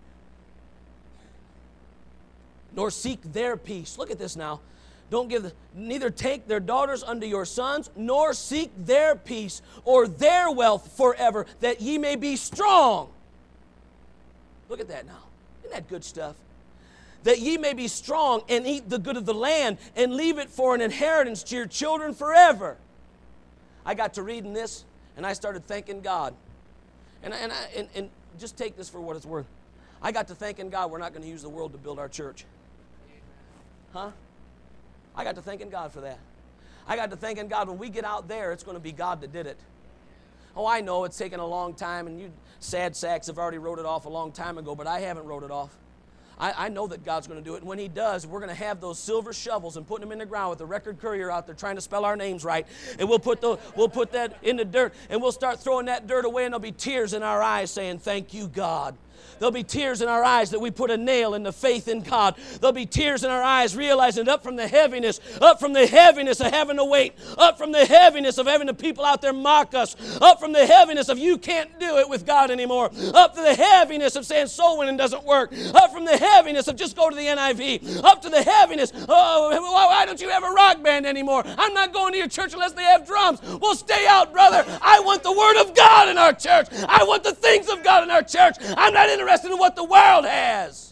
Nor seek their peace. Look at this now. Neither take their daughters unto your sons, nor seek their peace or their wealth forever, that ye may be strong. Look at that now. Isn't that good stuff? That ye may be strong and eat the good of the land and leave it for an inheritance to your children forever. I got to reading this and I started thanking God. And just take this for what it's worth. I got to thanking God we're not going to use the world to build our church. Huh? I got to thanking God for that. I got to thanking God when we get out there, it's going to be God that did it. Oh, I know it's taken a long time, and you sad sacks have already wrote it off a long time ago, but I haven't wrote it off. I know that God's going to do it, and when He does, we're going to have those silver shovels and put them in the ground with the record courier out there trying to spell our names right, and we'll put that in the dirt, and we'll start throwing that dirt away, and there'll be tears in our eyes saying, "Thank you, God." There'll be tears in our eyes that we put a nail in the faith in God. There'll be tears in our eyes realizing up from the heaviness of having to wait, up from the heaviness of having the people out there mock us, up from the heaviness of you can't do it with God anymore, up to the heaviness of saying soul winning doesn't work, up from the heaviness of just go to the NIV, up to the heaviness, oh, why don't you have a rock band anymore? I'm not going to your church unless they have drums. Well, stay out, brother. I want the Word of God in our church. I want the things of God in our church. I'm not interested in what the world has.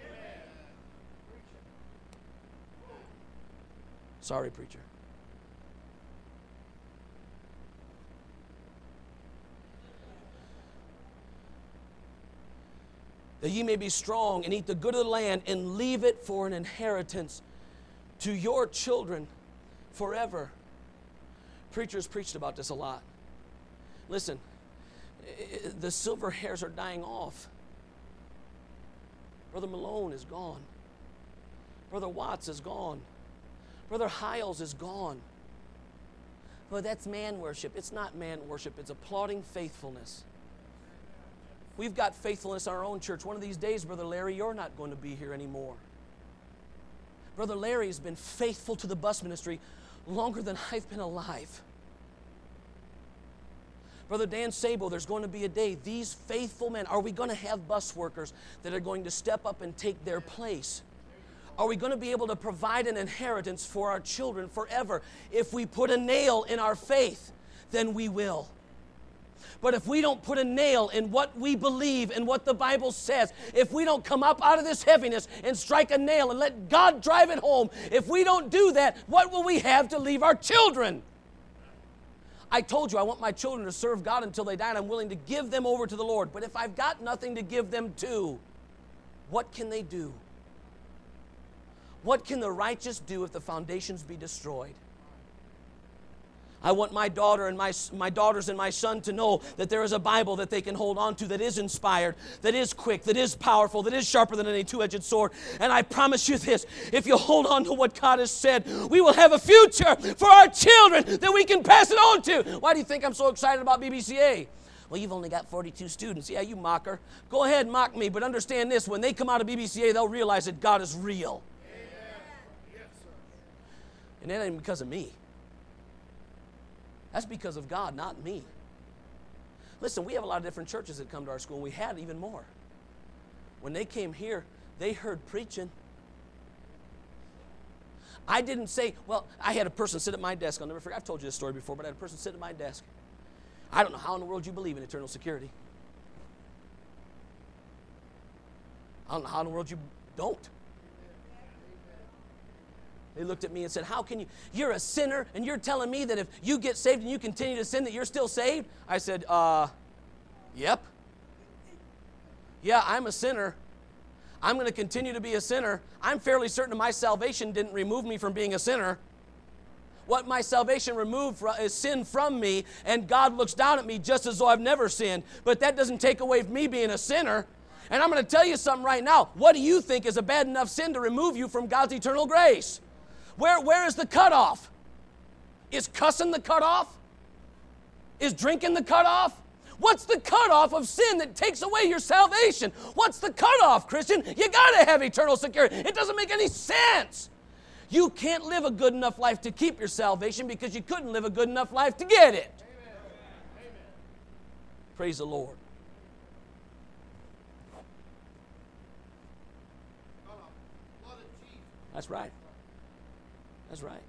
Sorry, preacher. That ye may be strong and eat the good of the land and leave it for an inheritance to your children forever. Preachers preached about this a lot. Listen, the silver hairs are dying off. Brother Malone is gone. Brother Watts is gone. Brother Hiles is gone. Well, that's man worship. It's not man worship. It's applauding faithfulness. We've got faithfulness in our own church. One of these days, Brother Larry, you're not going to be here anymore. Brother Larry has been faithful to the bus ministry longer than I've been alive. Brother Dan Sabo, there's going to be a day, these faithful men, are we going to have bus workers that are going to step up and take their place? Are we going to be able to provide an inheritance for our children forever? If we put a nail in our faith, then we will. But if we don't put a nail in what we believe and what the Bible says, if we don't come up out of this heaviness and strike a nail and let God drive it home, if we don't do that, what will we have to leave our children? I told you I want my children to serve God until they die, and I'm willing to give them over to the Lord. But if I've got nothing to give them to, what can they do? What can the righteous do if the foundations be destroyed? I want my daughter and my daughters and my son to know that there is a Bible that they can hold on to that is inspired, that is quick, that is powerful, that is sharper than any two-edged sword. And I promise you this, if you hold on to what God has said, we will have a future for our children that we can pass it on to. Why do you think I'm so excited about BBCA? Well, you've only got 42 students. Yeah, you mocker. Go ahead and mock me, but understand this, when they come out of BBCA, they'll realize that God is real. Yes, sir. And that ain't because of me. That's because of God, not me. Listen, we have a lot of different churches that come to our school, and we had even more. When they came here, they heard preaching. I didn't say, well, I had a person sit at my desk. I'll never forget. I've told you this story before, but I had a person sit at my desk. I don't know how in the world you believe in eternal security. I don't know how in the world you don't. They looked at me and said, how can you, you're a sinner, and you're telling me that if you get saved and you continue to sin that you're still saved? I said, yep. Yeah, I'm a sinner. I'm going to continue to be a sinner. I'm fairly certain my salvation didn't remove me from being a sinner. What my salvation removed is sin from me, and God looks down at me just as though I've never sinned. But that doesn't take away from me being a sinner. And I'm going to tell you something right now. What do you think is a bad enough sin to remove you from God's eternal grace? Where is the cutoff? Is cussing the cutoff? Is drinking the cutoff? What's the cutoff of sin that takes away your salvation? What's the cutoff, Christian? You got to have eternal security. It doesn't make any sense. You can't live a good enough life to keep your salvation because you couldn't live a good enough life to get it. Amen. Praise the Lord. That's right. That's right.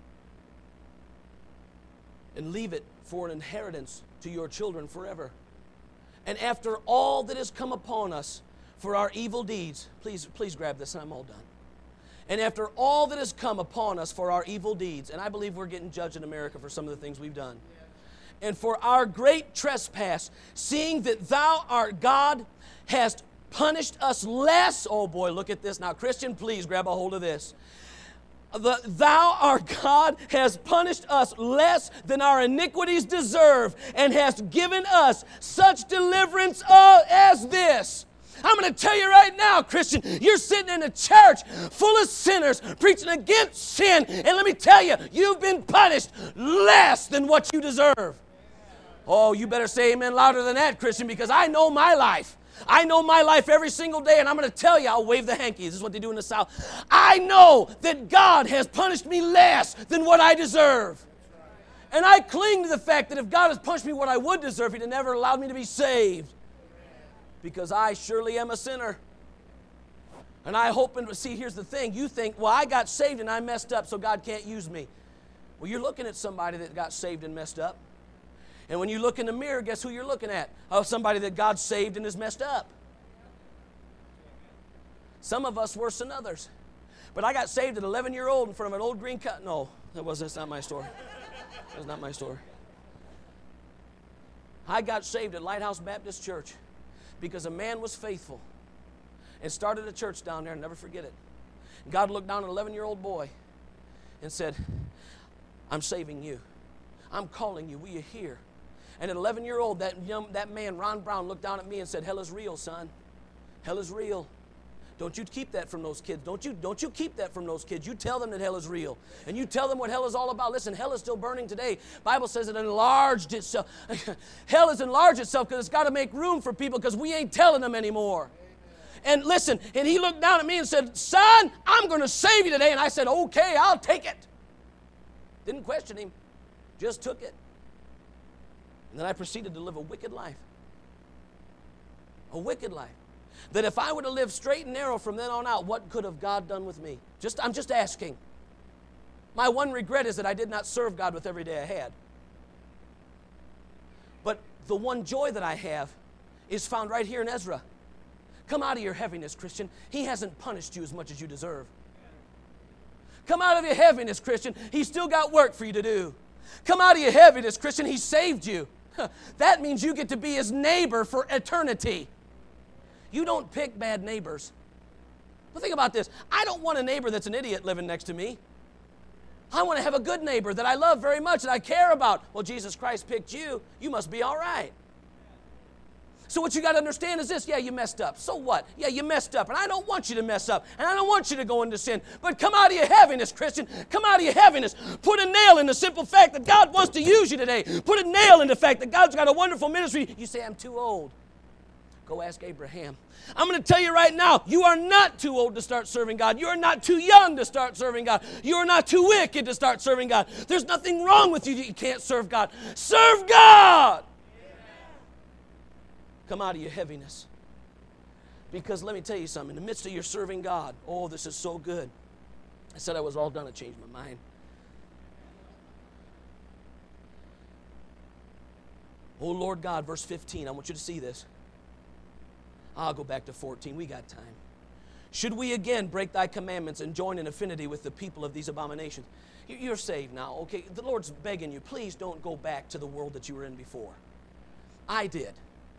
And leave it for an inheritance to your children forever. And after all that has come upon us for our evil deeds, please grab this and I'm all done. And after all that has come upon us for our evil deeds, and I believe we're getting judged in America for some of the things we've done, and for our great trespass, seeing that thou art God, hast punished us less. Oh boy, look at this. Now, Christian, please grab a hold of this. Thou, our God, has punished us less than our iniquities deserve, and hast given us such deliverance as this. I'm going to tell you right now, Christian, you're sitting in a church full of sinners preaching against sin, and let me tell you, you've been punished less than what you deserve. Oh, you better say amen louder than that, Christian, because I know my life. I know my life every single day, and I'm going to tell you, I'll wave the hanky. This is what they do in the South. I know that God has punished me less than what I deserve. And I cling to the fact that if God has punished me what I would deserve, He'd have never allowed me to be saved. Because I surely am a sinner. And I hope, and see, here's the thing. You think, well, I got saved and I messed up, so God can't use me. Well, you're looking at somebody that got saved and messed up. And when you look in the mirror, guess who you're looking at? Oh, somebody that God saved and is messed up. Some of us worse than others. But I got saved at 11-year-old in front of an old green cut. No, that's not my story. That's not my story. I got saved at Lighthouse Baptist Church because a man was faithful and started a church down there, and never forget it. God looked down at an 11-year-old boy and said, I'm saving you. I'm calling you. Will you hear? And at 11-year-old, that man, Ron Brown, looked down at me and said, hell is real, son. Hell is real. Don't you keep that from those kids. Don't you keep that from those kids. You tell them that hell is real. And you tell them what hell is all about. Listen, hell is still burning today. Bible says it enlarged itself. Hell has enlarged itself because it's got to make room for people because we ain't telling them anymore. And listen, and he looked down at me and said, son, I'm going to save you today. And I said, okay, I'll take it. Didn't question him. Just took it. And then I proceeded to live a wicked life. A wicked life. That if I were to live straight and narrow from then on out, what could have God done with me? I'm just asking. My one regret is that I did not serve God with every day I had. But the one joy that I have is found right here in Ezra. Come out of your heaviness, Christian. He hasn't punished you as much as you deserve. Come out of your heaviness, Christian. He's still got work for you to do. Come out of your heaviness, Christian. He saved you. That means you get to be His neighbor for eternity. You don't pick bad neighbors. But think about this. I don't want a neighbor that's an idiot living next to me. I want to have a good neighbor that I love very much, that I care about. Well, Jesus Christ picked you. You must be all right. So what you got to understand is this. Yeah, you messed up. So what? Yeah, you messed up. And I don't want you to mess up. And I don't want you to go into sin. But come out of your heaviness, Christian. Come out of your heaviness. Put a nail in the simple fact that God wants to use you today. Put a nail in the fact that God's got a wonderful ministry. You say, I'm too old. Go ask Abraham. I'm going to tell you right now, you are not too old to start serving God. You are not too young to start serving God. You are not too wicked to start serving God. There's nothing wrong with you that you can't serve God. Serve God! Come out of your heaviness. Because let me tell you something. In the midst of your serving God, oh, this is so good. I said I was all done. I changed my mind. Oh, Lord God, verse 15. I want you to see this. I'll go back to 14. We got time. Should we again break thy commandments and join in affinity with the people of these abominations? You're saved now, okay? The Lord's begging you, please don't go back to the world that you were in before. I did.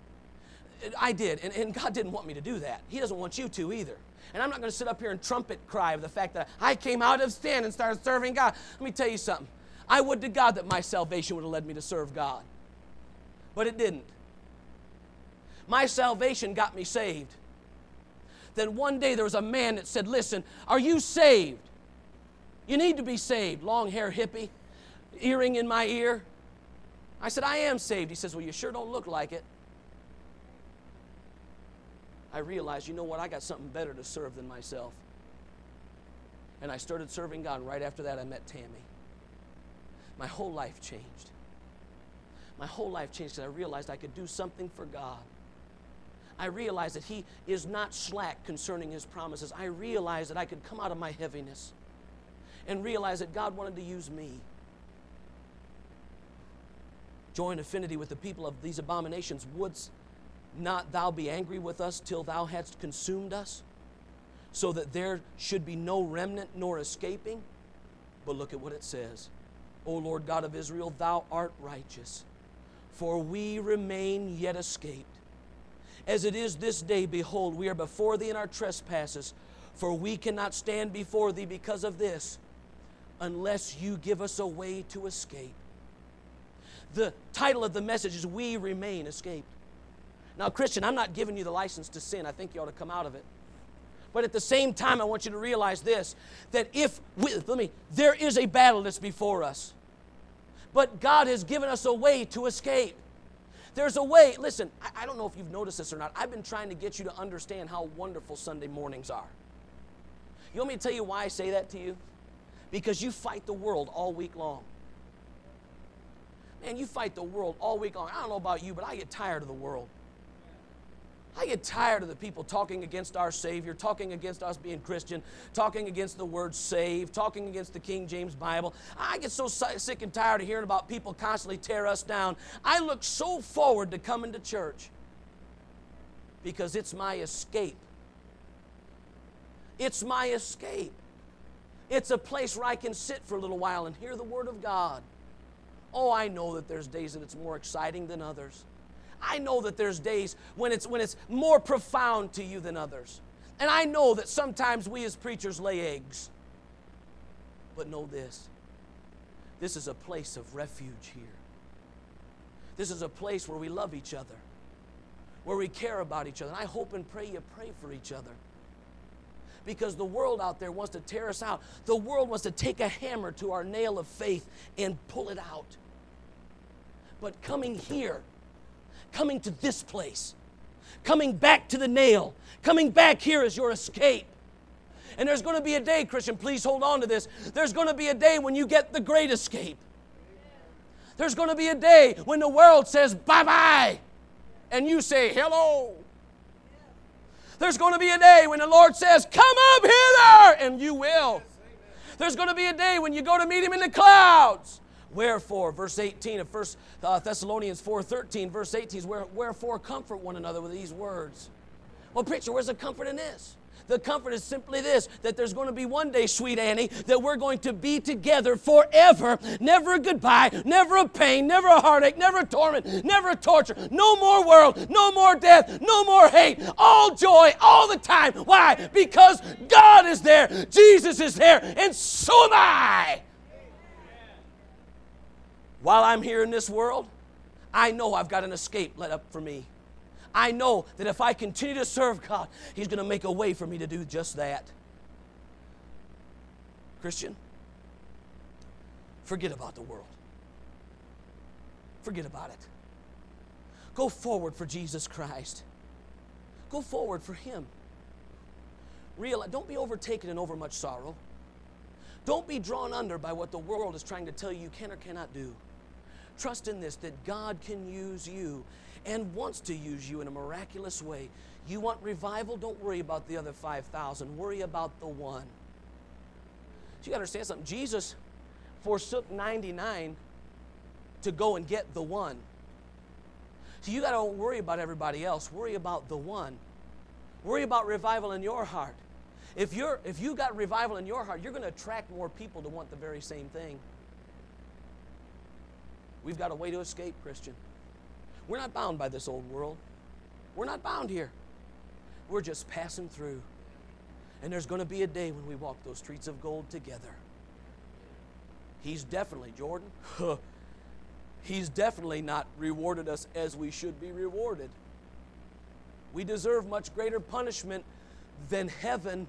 And God didn't want me to do that. He doesn't want you to either. And I'm not going to sit up here and trumpet cry of the fact that I came out of sin and started serving God. Let me tell you something. I would to God that my salvation would have led me to serve God. But it didn't. My salvation got me saved. Then one day there was a man that said, listen, are you saved? You need to be saved. Long hair hippie, earring in my ear. I said, I am saved. He says, well, you sure don't look like it. I realized, you know what, I got something better to serve than myself. And I started serving God. Right after that, I met Tammy. My whole life changed. My whole life changed because I realized I could do something for God. I realized that He is not slack concerning His promises. I realized that I could come out of my heaviness and realize that God wanted to use me. Join affinity with the people of these abominations. Wouldst not thou be angry with us till thou hadst consumed us, so that there should be no remnant nor escaping? But look at what it says. O Lord God of Israel, thou art righteous, for we remain yet escaped. As it is this day, behold, we are before thee in our trespasses, for we cannot stand before thee because of this, unless you give us a way to escape. The title of the message is We Remain Escaped. Now, Christian, I'm not giving you the license to sin. I think you ought to come out of it. But at the same time, I want you to realize this, that there is a battle that's before us. But God has given us a way to escape. There's a way. Listen, I don't know if you've noticed this or not. I've been trying to get you to understand how wonderful Sunday mornings are. You want me to tell you why I say that to you? Because you fight the world all week long. Man, you fight the world all week long. I don't know about you, but I get tired of the world. I get tired of the people talking against our Savior, talking against us being Christian, talking against the word save, talking against the King James Bible. I get so sick and tired of hearing about people constantly tear us down. I look so forward to coming to church because it's my escape. It's my escape. It's a place where I can sit for a little while and hear the Word of God. Oh, I know that there's days that it's more exciting than others. I know that there's days when it's more profound to you than others. And I know that sometimes we as preachers lay eggs. But know this. This is a place of refuge here. This is a place where we love each other, where we care about each other. And I hope and pray you pray for each other. Because the world out there wants to tear us out. The world wants to take a hammer to our nail of faith and pull it out. But coming here, coming to this place, coming back to the nail, coming back here is your escape. And there's going to be a day, Christian, please hold on to this. There's going to be a day when you get the great escape. There's going to be a day when the world says bye-bye and you say hello. There's going to be a day when the Lord says, come up hither, and you will. There's going to be a day when you go to meet Him in the clouds. Wherefore, verse 18 of 1 Thessalonians 4:13, verse 18 is wherefore comfort one another with these words. Well, preacher, where's the comfort in this? The comfort is simply this, that there's going to be one day, sweet Annie, that we're going to be together forever. Never a goodbye, never a pain, never a heartache, never a torment, never a torture. No more world, no more death, no more hate. All joy, all the time. Why? Because God is there, Jesus is there, and so am I. While I'm here in this world, I know I've got an escape let up for me. I know that if I continue to serve God, He's going to make a way for me to do just that. Christian, forget about the world. Forget about it. Go forward for Jesus Christ. Go forward for Him. Don't be overtaken in overmuch sorrow. Don't be drawn under by what the world is trying to tell you can or cannot do. Trust in this, that God can use you and wants to use you in a miraculous way. You want revival? Don't worry about the other 5,000. Worry about the one. So you got to understand something. Jesus forsook 99 to go and get the one. So you got to worry about everybody else. Worry about the one. Worry about revival in your heart. If you got revival in your heart, you're going to attract more people to want the very same thing. We've got a way to escape, Christian. We're not bound by this old world. We're not bound here. We're just passing through. And there's going to be a day when we walk those streets of gold together. He's definitely, Jordan, He's definitely not rewarded us as we should be rewarded. We deserve much greater punishment than heaven.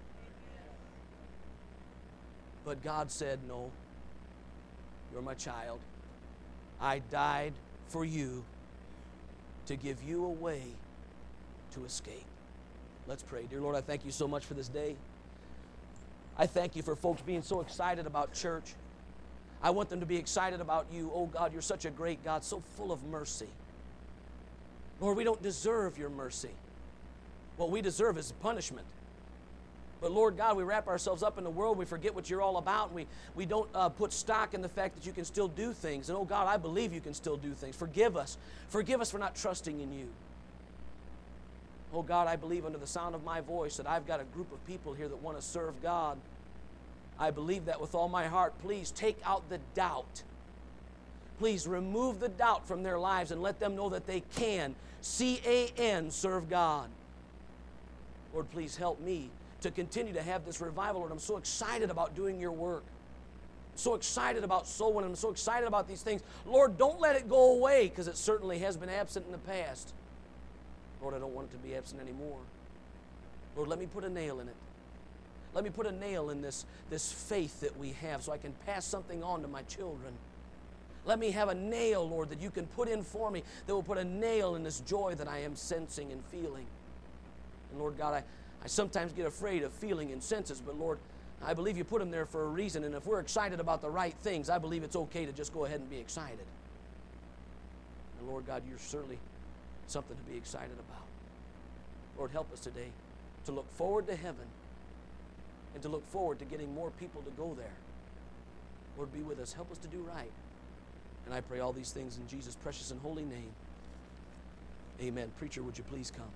But God said, no, you're my child. I died for you to give you a way to escape. Let's pray. Dear Lord, I thank you so much for this day. I thank you for folks being so excited about church. I want them to be excited about you. Oh God, you're such a great God, so full of mercy. Lord, we don't deserve your mercy. What we deserve is punishment. But Lord God, we wrap ourselves up in the world. We forget what you're all about. We don't put stock in the fact that you can still do things. And oh God, I believe you can still do things. Forgive us. Forgive us for not trusting in you. Oh God, I believe under the sound of my voice that I've got a group of people here that want to serve God. I believe that with all my heart. Please take out the doubt. Please remove the doubt from their lives and let them know that they can, C-A-N, serve God. Lord, please help me to continue to have this revival, Lord. I'm so excited about doing your work. I'm so excited about soul winning. I'm so excited about these things. Lord, don't let it go away, because it certainly has been absent in the past. Lord, I don't want it to be absent anymore. Lord, let me put a nail in it. Let me put a nail in this faith that we have so I can pass something on to my children. Let me have a nail, Lord, that you can put in for me that will put a nail in this joy that I am sensing and feeling. And Lord God, I sometimes get afraid of feeling and senses, but Lord, I believe you put them there for a reason, and if we're excited about the right things, I believe it's okay to just go ahead and be excited. And Lord God, you're certainly something to be excited about. Lord, help us today to look forward to heaven and to look forward to getting more people to go there. Lord, be with us. Help us to do right. And I pray all these things in Jesus' precious and holy name. Amen. Preacher, would you please come?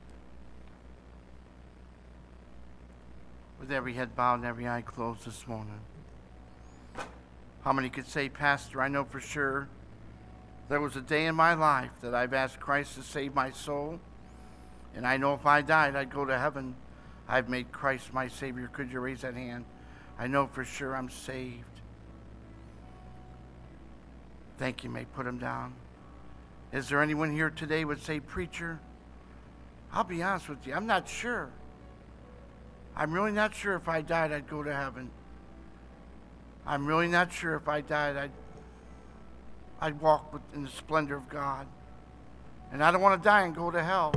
With every head bowed and every eye closed this morning. How many could say, Pastor, I know for sure there was a day in my life that I've asked Christ to save my soul, and I know if I died, I'd go to heaven. I've made Christ my Savior. Could you raise that hand? I know for sure I'm saved. Thank you. May put them down. Is there anyone here today would say, Preacher, I'll be honest with you, I'm not sure. I'm really not sure if I died, I'd go to heaven. I'm really not sure if I died, I'd walk in the splendor of God. And I don't want to die and go to hell.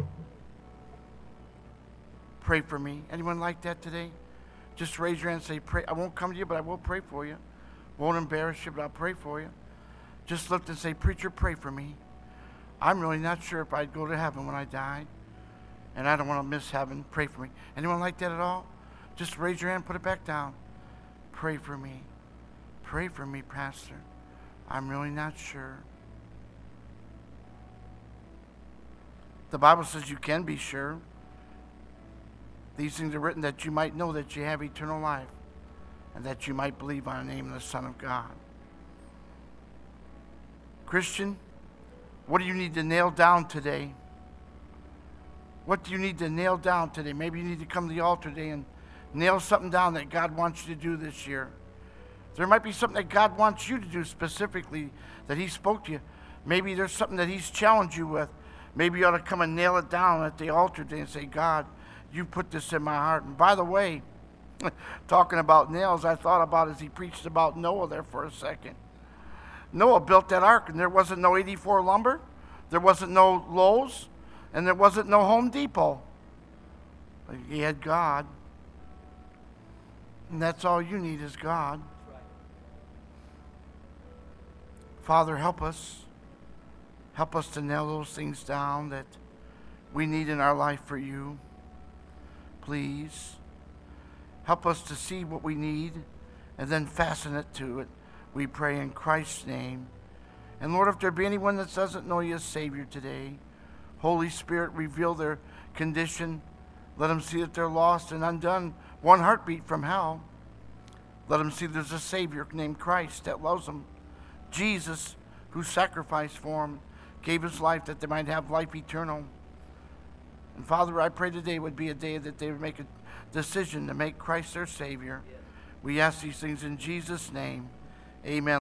Pray for me. Anyone like that today? Just raise your hand and say, pray. I won't come to you, but I will pray for you. Won't embarrass you, but I'll pray for you. Just lift and say, Preacher, pray for me. I'm really not sure if I'd go to heaven when I died. And I don't want to miss heaven. Pray for me. Anyone like that at all? Just raise your hand, put it back down. Pray for me. Pray for me, Pastor. I'm really not sure. The Bible says you can be sure. These things are written that you might know that you have eternal life, and that you might believe on the name of the Son of God. Christian, what do you need to nail down today? What do you need to nail down today? Maybe you need to come to the altar today and nail something down that God wants you to do this year. There might be something that God wants you to do specifically that He spoke to you. Maybe there's something that He's challenged you with. Maybe you ought to come and nail it down at the altar today and say, God, you put this in my heart. And by the way, talking about nails, I thought about as he preached about Noah there for a second. Noah built that ark, and there wasn't no 84 lumber. There wasn't no Lowe's. And there wasn't no Home Depot. But he had God. And that's all you need is God. Father, help us. Help us to nail those things down that we need in our life for you. Please. Help us to see what we need and then fasten it to it. We pray in Christ's name. And Lord, if there be anyone that doesn't know you as Savior today, Holy Spirit, reveal their condition Let them see that they're lost and undone, one heartbeat from hell. Let them see there's a Savior named Christ that loves them. Jesus, who sacrificed for them, gave his life that they might have life eternal. And Father, I pray today would be a day that they would make a decision to make Christ their Savior. We ask these things in Jesus' name. Amen.